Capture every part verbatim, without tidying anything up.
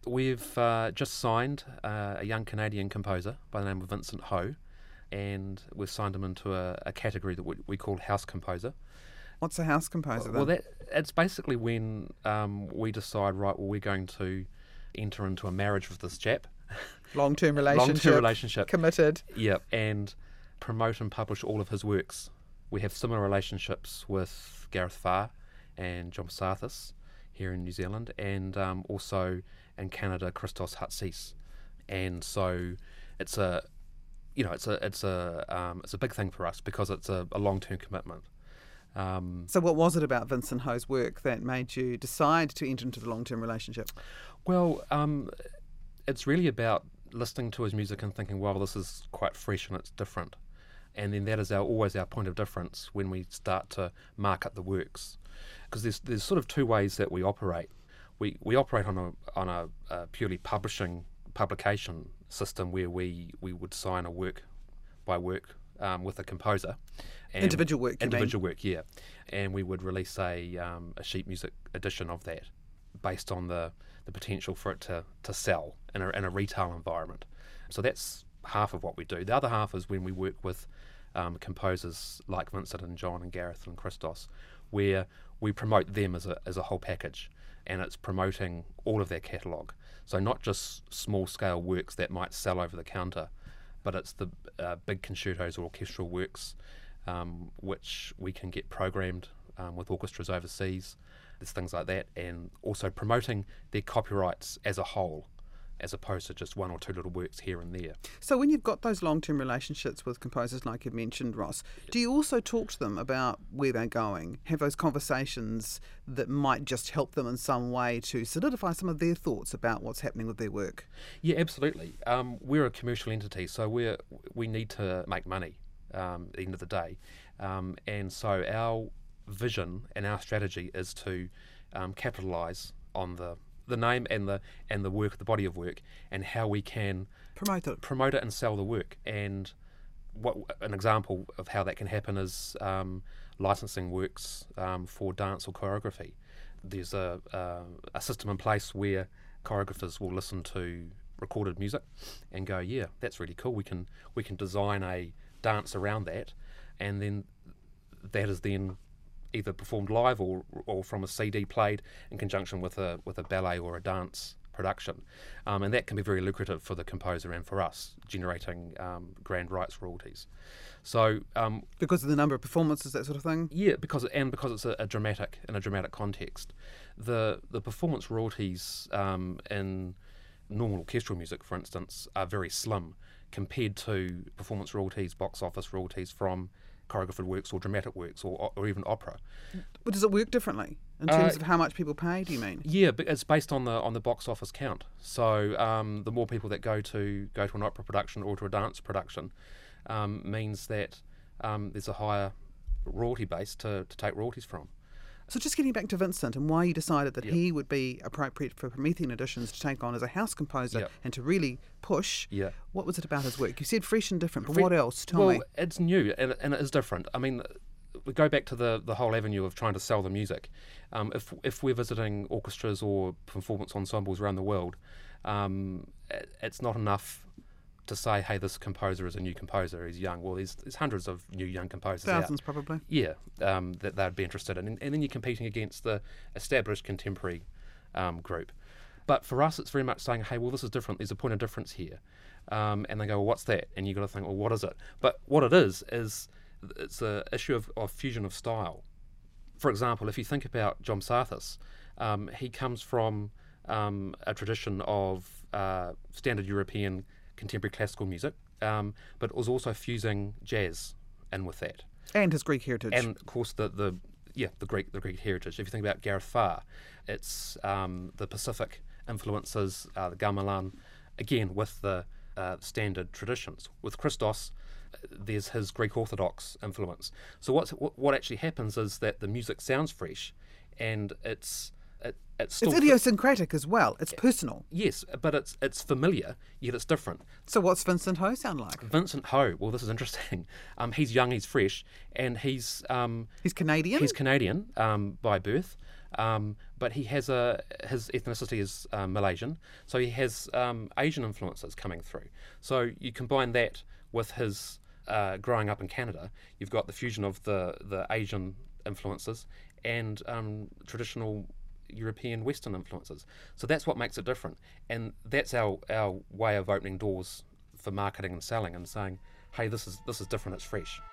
We've uh, just signed uh, a young Canadian composer by the name of Vincent Ho, and we've signed him into a, a category that we, we call house composer. What's a house composer then? Well, that it's basically when um, we decide, right, well, we're going to enter into a marriage with this chap. Long-term relationship. Long-term relationship. Committed. Yeah, and promote and publish all of his works. We have similar relationships with Gareth Farr and John Sarthis here in New Zealand, and um, also in Canada, Christos Hatsis. And so it's a, you know, it's a it's a um, it's a big thing for us because it's a, a long-term commitment. Um, so what was it about Vincent Ho's work that made you decide to enter into the long-term relationship? Well, um, it's really about listening to his music and thinking, well, this is quite fresh and it's different. And then that is our, always our point of difference when we start to market the works. Because there's there's sort of two ways that we operate. We we operate on a on a, a purely publishing publication system where we, we would sign a work by work um, with a composer. And individual work, you Individual mean? work, yeah. And we would release a um, a sheet music edition of that based on the, the potential for it to, to sell in a, in a retail environment. So that's half of what we do. The other half is when we work with um, composers like Vincent and John and Gareth and Christos, where we promote them as a as a whole package, and it's promoting all of their catalogue. So not just small-scale works that might sell over the counter, but it's the uh, big concertos or orchestral works um, which we can get programmed um, with orchestras overseas. There's things like that, and also promoting their copyrights as a whole, as opposed to just one or two little works here and there. So when you've got those long-term relationships with composers like you've mentioned, Ross, do you also talk to them about where they're going, have those conversations that might just help them in some way to solidify some of their thoughts about what's happening with their work? Yeah, absolutely. Um, we're a commercial entity, so we're, we need to make money um, at the end of the day. Um, and so our vision and our strategy is to um, capitalise on the the name and the and the work, the body of work, and how we can promote it, promote it and sell the work. And what an example of how that can happen is um, licensing works um, for dance or choreography. There's a, a a system in place where choreographers will listen to recorded music and go, yeah, that's really cool. We can we can design a dance around that, and then that is then either performed live or or from a C D played in conjunction with a with a ballet or a dance production, um, and that can be very lucrative for the composer and for us, generating um, grand rights royalties. So um, because of the number of performances, that sort of thing. Yeah, because and because it's a, a dramatic in a dramatic context, the the performance royalties um, in normal orchestral music, for instance, are very slim compared to performance royalties, box office royalties from choreographed works or dramatic works or or even opera. But does it work differently in terms uh, of how much people pay, do you mean? Yeah, but it's based on the on the box office count. So um, the more people that go to go to an opera production or to a dance production um, means that um, there's a higher royalty base to, to take royalties from. So just getting back to Vincent and why you decided that Yep. he would be appropriate for Promethean Editions to take on as a house composer Yep. and to really push. Yeah. What was it about his work? You said fresh and different, but Fre- what else? Tell well, me. it's new and, and it is different. I mean, we go back to the, the whole avenue of trying to sell the music. Um, if if we're visiting orchestras or performance ensembles around the world, um, it, it's not enough to say, hey, this composer is a new composer, he's young. Well, there's, there's hundreds of new young composers Thousands out. probably. Yeah, um, that they'd be interested in. And, and then you're competing against the established contemporary um, group. But for us, it's very much saying, hey, well, this is different. There's a point of difference here. Um, and they go, well, what's that? And you've got to think, well, what is it? But what it is, is it's an issue of, of fusion of style. For example, if you think about John Sarthis, um, he comes from um, a tradition of uh, standard European contemporary classical music, um, but it was also fusing jazz in with that. And his Greek heritage. And of course the, the yeah the Greek the Greek heritage. If you think about Gareth Farr, it's um, the Pacific influences, uh, the gamelan, again with the uh, standard traditions. With Christos, there's his Greek Orthodox influence. So what's, what what actually happens is that the music sounds fresh, and it's it, it's still it's idiosyncratic as well. It's personal. yes, but it's it's familiar yet it's different. So what's Vincent Ho sound like? Vincent Ho, well, this is interesting. Um, he's young, he's fresh, and he's um, He's Canadian? he's Canadian um, by birth. Um, but he has a his ethnicity is uh, Malaysian, so he has um, Asian influences coming through. So you combine that with his uh, growing up in Canada, you've got the fusion of the the Asian influences and um, traditional European Western influences. So that's what makes it different, and that's our our way of opening doors for marketing and selling and saying, hey, this is this is different, it's fresh.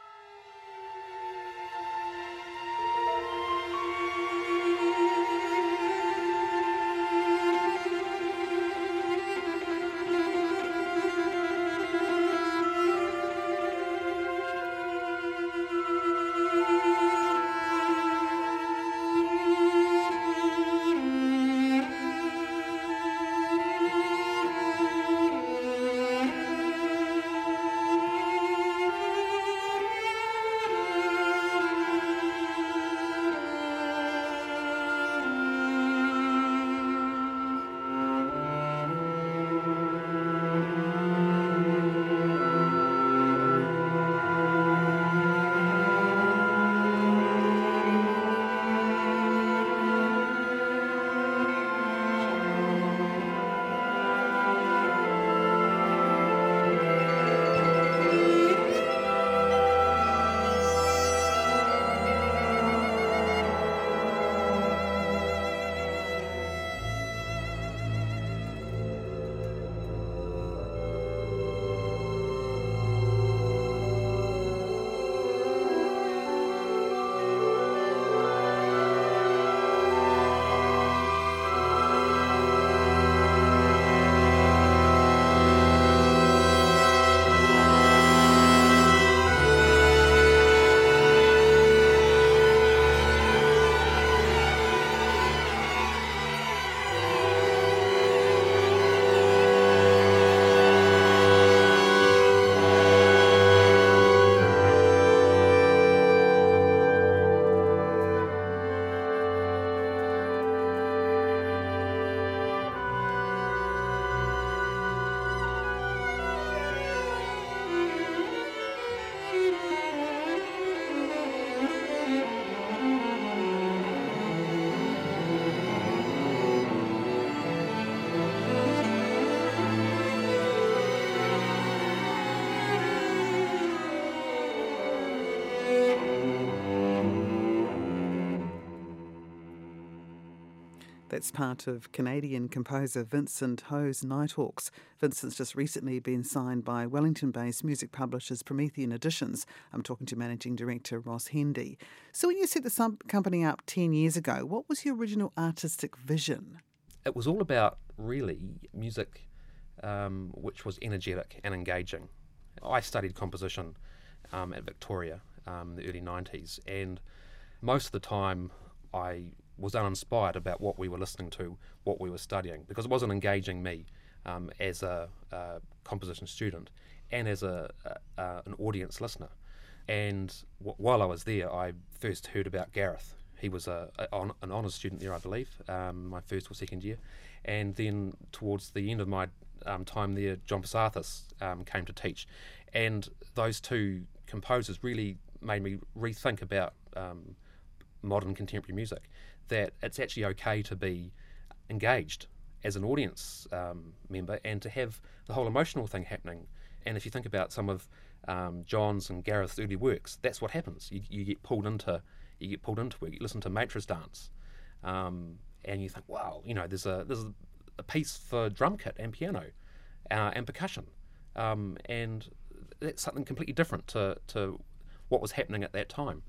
That's part of Canadian composer Vincent Ho's Nighthawks. Vincent's just recently been signed by Wellington-based music publishers Promethean Editions. I'm talking to Managing Director Ross Hendy. So when you set the sub company up ten years ago, what was your original artistic vision? It was all about, really, music um, which was energetic and engaging. I studied composition um, at Victoria um, in the early nineties, and most of the time I was uninspired about what we were listening to, what we were studying, because it wasn't engaging me um, as a, a composition student and as a, a, a an audience listener. And w- while I was there, I first heard about Gareth. He was a, a on, an honours student there, I believe, um, my first or second year. And then towards the end of my um, time there, John Passathis um, came to teach. And those two composers really made me rethink about um, modern contemporary music, that it's actually okay to be engaged as an audience um, member and to have the whole emotional thing happening. And if you think about some of um, John's and Gareth's early works, that's what happens. You, you get pulled into you get pulled into it. You listen to Maitra's Dance, um, and you think, wow, you know, there's a there's a, a piece for drum kit and piano uh, and percussion, um, and that's something completely different to to what was happening at that time.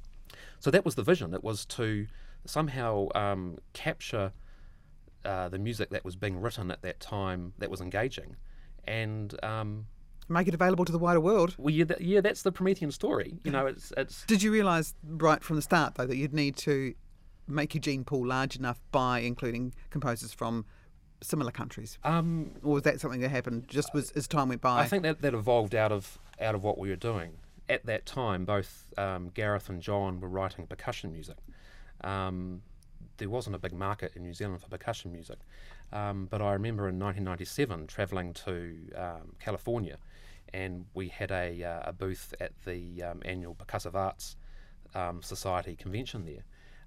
So that was the vision. It was to somehow um, capture uh, the music that was being written at that time that was engaging, and um, make it available to the wider world. Well, yeah, that, yeah, that's the Promethean story. You know, it's it's. Did you realise right from the start though that you'd need to make your gene pool large enough by including composers from similar countries, um, or was that something that happened just as, as time went by? I think that that evolved out of out of what we were doing at that time. Both um, Gareth and John were writing percussion music. Um, there wasn't a big market in New Zealand for percussion music, um, but I remember in nineteen ninety-seven travelling to um, California, and we had a, uh, a booth at the um, annual Percussive Arts um, Society convention there,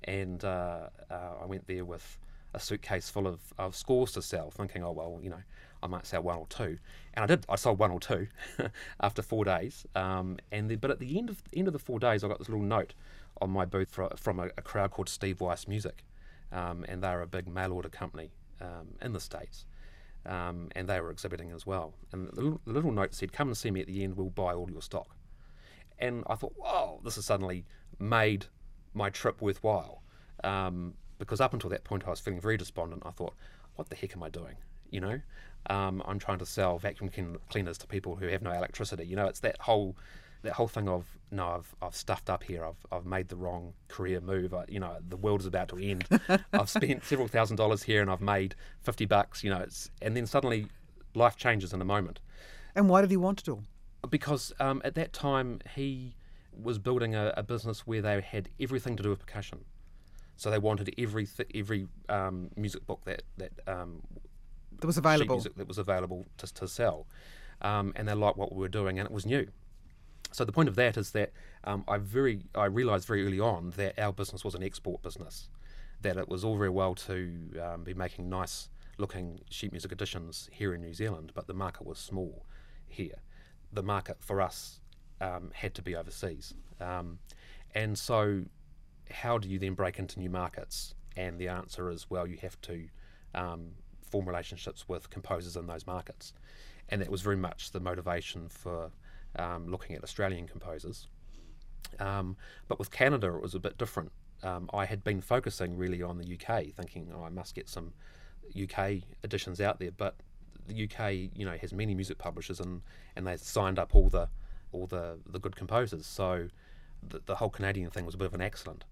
and uh, uh, I went there with a suitcase full of, of scores to sell, thinking, oh well, you know, I might sell one or two, and I did. I sold one or two after four days, um, and then, but at the end of end of the four days, I got this little note on my booth fro- from a, a crowd called Steve Weiss Music, um, and they're a big mail order company um, in the States, um, and they were exhibiting as well. And the little, the little note said, "Come and see me at the end. We'll buy all your stock." And I thought, whoa, this has suddenly made my trip worthwhile, um, because up until that point I was feeling very despondent. I thought, what the heck am I doing? You know, um, I'm trying to sell vacuum clean- cleaners to people who have no electricity. You know, it's that whole that whole thing of, no, I've I've stuffed up here. I've I've made the wrong career move. I, you know, the world is about to end. I've spent several thousand dollars here and I've made fifty bucks. You know, it's and then suddenly life changes in a moment. And why did he want it all? Because um, at that time he was building a, a business where they had everything to do with percussion. So they wanted every th- every um, music book that that um, That was sheet available. music that was available to to sell, um, and they liked what we were doing, and it was new. So the point of that is that um, I very I realised very early on that our business was an export business, that it was all very well to um, be making nice looking sheet music editions here in New Zealand, but the market was small here. The market for us um, had to be overseas, um, and so how do you then break into new markets? And the answer is, well, you have to um, form relationships with composers in those markets, and that was very much the motivation for um, looking at Australian composers. Um, but with Canada, it was a bit different. Um, I had been focusing really on the U K, thinking, oh, I must get some U K editions out there. But the U K, you know, has many music publishers, and, and they signed up all the all the, the good composers. So the, the whole Canadian thing was a bit of an accident.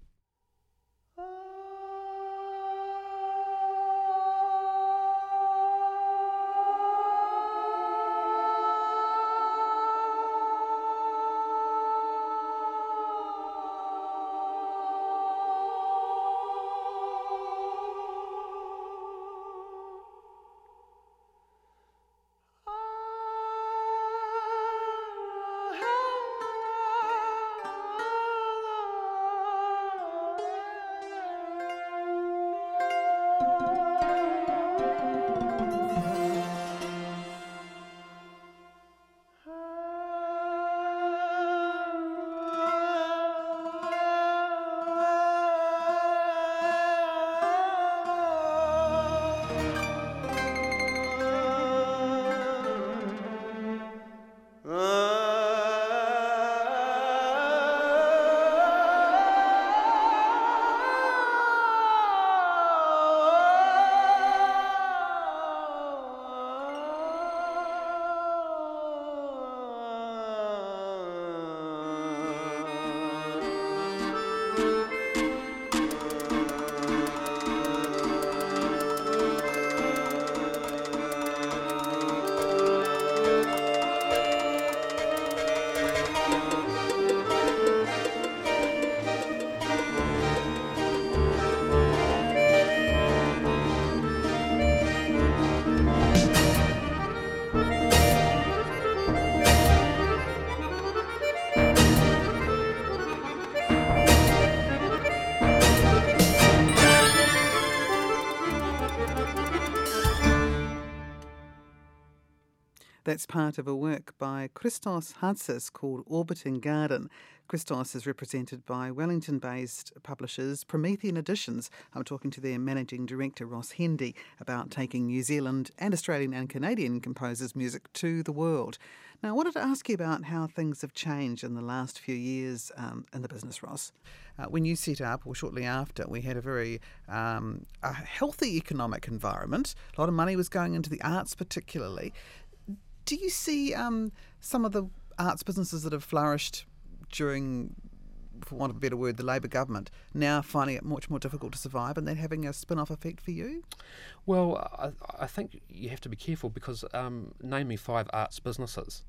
That's part of a work by Christos Hatsis called Orbiting Garden. Christos is represented by Wellington-based publishers Promethean Editions. I'm talking to their managing director, Ross Hendy, about taking New Zealand and Australian and Canadian composers' music to the world. Now, I wanted to ask you about how things have changed in the last few years um, in the business, Ross. Uh, when you set up, or shortly after, we had a very um, a healthy economic environment. A lot of money was going into the arts particularly. Do you see um, some of the arts businesses that have flourished during, for want of a better word, the Labor government, now finding it much more difficult to survive, and that having a spin-off effect for you? Well, I, I think you have to be careful because um, name me five arts businesses.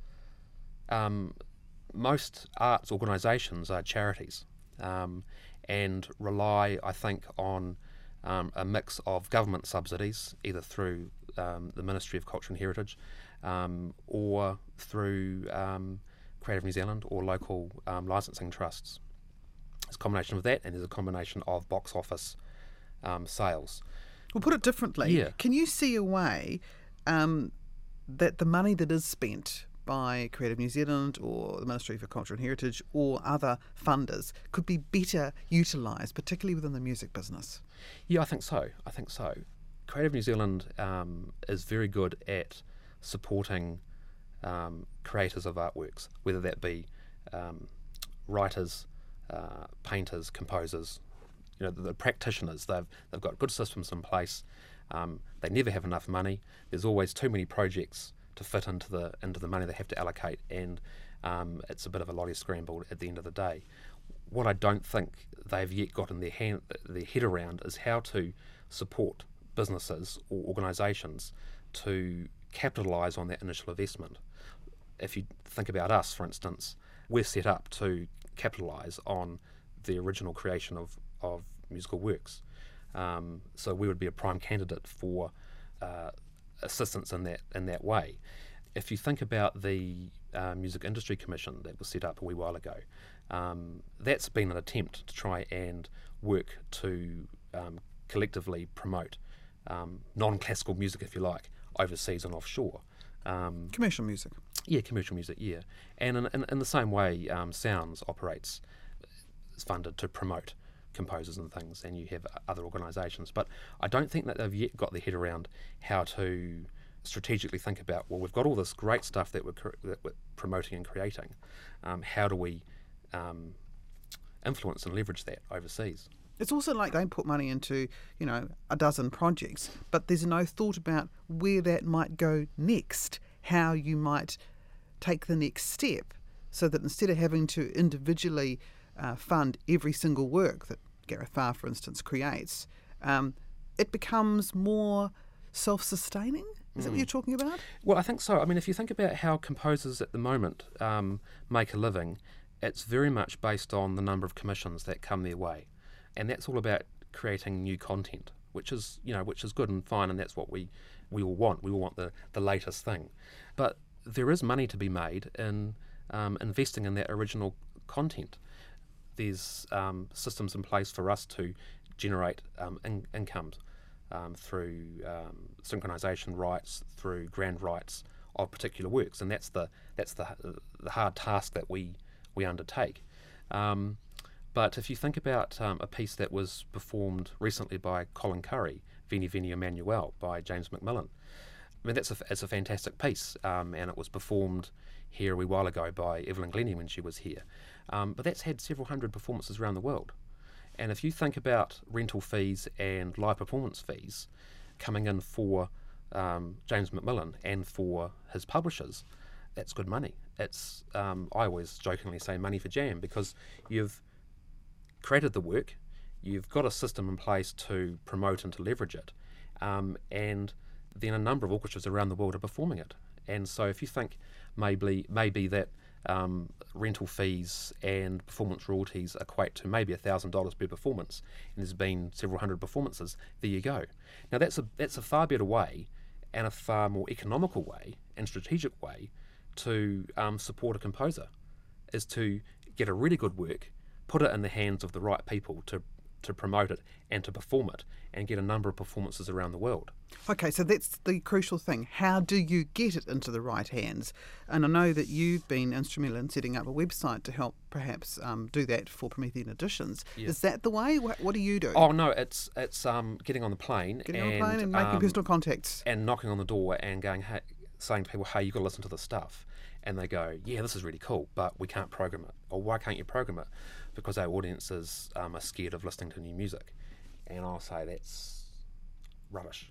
Um, most arts organisations are charities um, and rely, I think, on um, a mix of government subsidies, either through um, the Ministry of Culture and Heritage um, or through um, Creative New Zealand or local um, licensing trusts. There's a combination of that, and there's a combination of box office um, sales. Well, put it differently. Yeah. Can you see a way um, that the money that is spent by Creative New Zealand or the Ministry for Culture and Heritage or other funders could be better utilised, particularly within the music business? Yeah, I think so. I think so. Creative New Zealand um, is very good at supporting um, creators of artworks, whether that be um, writers, uh, painters, composers, you know, the, the practitioners. They've they've got good systems in place. Um, they never have enough money. There's always too many projects to fit into the into the money they have to allocate, and um, it's a bit of a lottie scramble at the end of the day. What I don't think they've yet gotten their hand their head around is how to support businesses or organisations to capitalise on that initial investment. If you think about us, for instance, we're set up to capitalise on the original creation of, of musical works. Um, so we would be a prime candidate for uh, assistance in that in that way. If you think about the uh, Music Industry Commission that was set up a wee while ago, um, that's been an attempt to try and work to um, collectively promote um, non-classical music, if you like, overseas and offshore. Um, commercial music. Yeah, commercial music, yeah. And in, in, in the same way, um, Sounds operates, is funded to promote composers and things, and you have other organisations. But I don't think that they've yet got their head around how to strategically think about, well, we've got all this great stuff that we're, that we're promoting and creating. Um, how do we um, influence and leverage that overseas? It's also like they put money into, you know, a dozen projects, but there's no thought about where that might go next, how you might take the next step, so that instead of having to individually uh, fund every single work that Gareth Farr, for instance, creates, um, it becomes more self-sustaining? Is that what you're talking about? Well, I think so. I mean, if you think about how composers at the moment um, make a living, it's very much based on the number of commissions that come their way. And that's all about creating new content, which is, you know, which is good and fine, and that's what we, we all want. We all want the, the latest thing. But there is money to be made in um, investing in that original content. There's um, systems in place for us to generate um, in- incomes um, through um, synchronisation rights, through grand rights of particular works, and that's the that's the the hard task that we we undertake. Um, But if you think about um, a piece that was performed recently by Colin Curry, Veni Veni Emmanuel, by James Macmillan, I mean, that's a, it's a fantastic piece, um, and it was performed here a wee while ago by Evelyn Glennie when she was here. Um, but that's had several hundred performances around the world. And if you think about rental fees and live performance fees coming in for um, James Macmillan and for his publishers, that's good money. It's um, I always jokingly say money for jam, because you've created the work, you've got a system in place to promote and to leverage it, um, and then a number of orchestras around the world are performing it. And so if you think maybe maybe that um, rental fees and performance royalties equate to maybe one thousand dollars per performance, and there's been several hundred performances, there you go. Now that's a that's a far better way and a far more economical way and strategic way to um, support a composer, is to get a really good work, put it in the hands of the right people to to promote it and to perform it, and get a number of performances around the world. Okay, so that's the crucial thing. How do you get it into the right hands? And I know that you've been instrumental in setting up a website to help perhaps um, do that for Promethean Editions. Yeah. Is that the way? What, what do you do? Oh no, it's it's um, getting on the plane, Getting and, on the plane and making um, personal contacts. and knocking on the door and going, hey, saying to people, hey, you've got to listen to this stuff. And they go, yeah, this is really cool, but we can't program it. Or why can't you program it? Because our audiences um, are scared of listening to new music. And I'll say that's rubbish,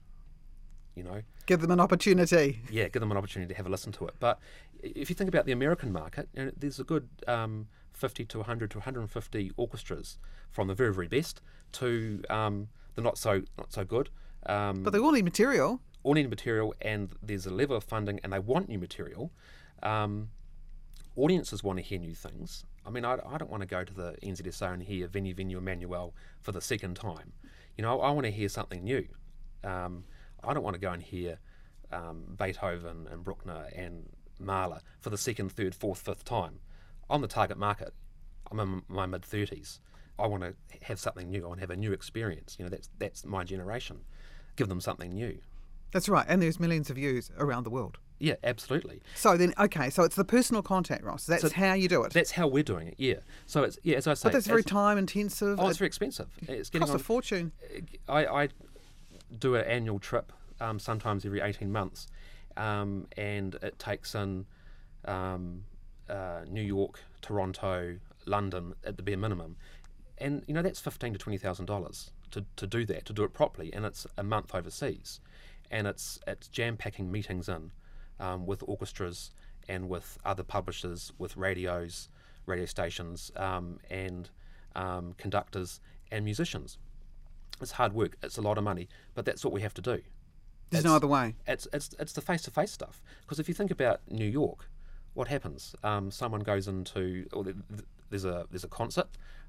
you know. Give them an opportunity. Yeah, give them an opportunity to have a listen to it. But if you think about the American market, you know, there's a good um, fifty to one hundred to one hundred fifty orchestras, from the very, very best to um, the not so not so good. Um, But they all need material. all need material, and there's a level of funding, and they want new material. Um, audiences want to hear new things. I mean, I, I don't want to go to the N Z S O and hear Veni Veni Emmanuel for the second time. You know, I want to hear something new. Um, I don't want to go and hear um, Beethoven and Bruckner and Mahler for the second, third, fourth, fifth time. I'm the target market. I'm in my mid-thirties. I want to have something new. I want to have a new experience. You know, that's that's my generation. Give them something new. That's right, and there's millions of views around the world. Yeah, absolutely. So then, okay, so it's the personal contact, Ross. That's So how you do it. That's how we're doing it. Yeah. So it's yeah, as I say, But that's very it's- time intensive. Oh, it's It very expensive. It's getting costs a on. fortune. I, I do an annual trip, um, sometimes every eighteen months, um, and it takes in um, uh, New York, Toronto, London at the bare minimum, and you know that's fifteen to twenty thousand dollars to to do that, to do it properly, and it's a month overseas, and it's it's jam packing meetings in um, with orchestras and with other publishers, with radios, radio stations, um, and um, conductors and musicians. It's hard work. It's a lot of money, but that's what we have to do. There's It's- no other way. It's it's it's the face to face stuff. Because if you think about New York, what happens? Um, someone goes into or th- th- there's a there's a concert,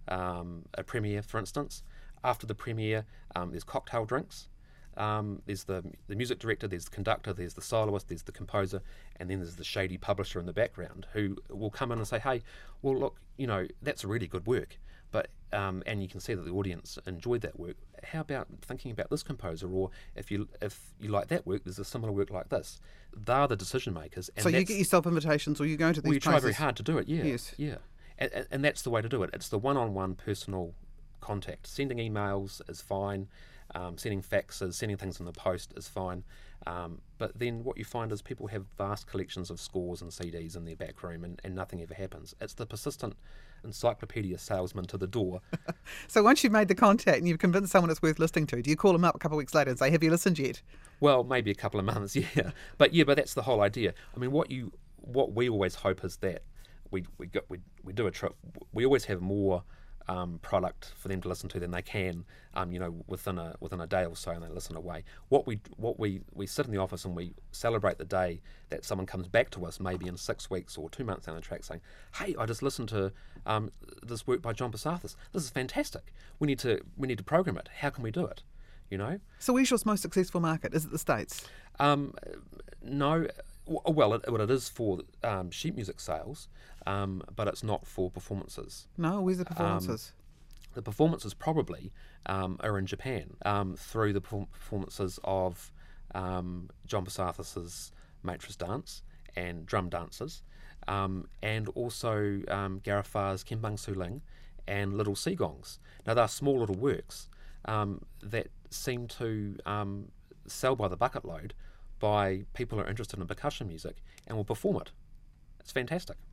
um, a premiere, for instance. After the premiere, um, there's cocktail drinks. Um, there's the the music director, there's the conductor, there's the soloist, there's the composer, and then there's the shady publisher in the background who will come in and say, "Hey, well, look, you know, that's really good work, but um, and you can see that the audience enjoyed that work. How about thinking about this composer, or if you if you like that work, there's a similar work like this." They're the decision makers, and So you that's- get yourself invitations, or you go to these well, you try places. very hard to do it. Yeah, Yes. yeah, and, and, and that's the way to do it. It's the one-on-one personal contact. Sending emails is fine. Um, sending faxes, sending things in the post is fine. Um, but then what you find is people have vast collections of scores and C Ds in their back room, and, and nothing ever happens. It's the persistent encyclopedia salesman to the door. So once you've made the contact and you've convinced someone it's worth listening to, do you call them up a couple of weeks later and say, "Have you listened yet?" Well, maybe a couple of months, yeah. But yeah, but that's the whole idea. I mean, what you what we always hope is that we we go, we we do a trip. We always have more um, product for them to listen to than they can, um, you know, within a within a day or so, and they listen away. What we what we we sit in the office and we celebrate the day that someone comes back to us, maybe in six weeks or two months down the track, saying, "Hey, I just listened to um, this work by John Passathis. This is fantastic. We need to we need to program it. How can we do it?" You know. So where's your most successful market? Is it the States? Um, no, w- well, it, well, it is for um, sheet music sales, um, but it's not for performances. No, where's the performances? The performances probably um, are in Japan um, through the perform- performances of um, John Passathis's Matrix Dance and Drum Dancers, um, and also um, Garafar's Kembang Suling and Little Sea Gongs. Now, they're small little works um, that seem to um, sell by the bucket load by people who are interested in percussion music and will perform it. It's fantastic.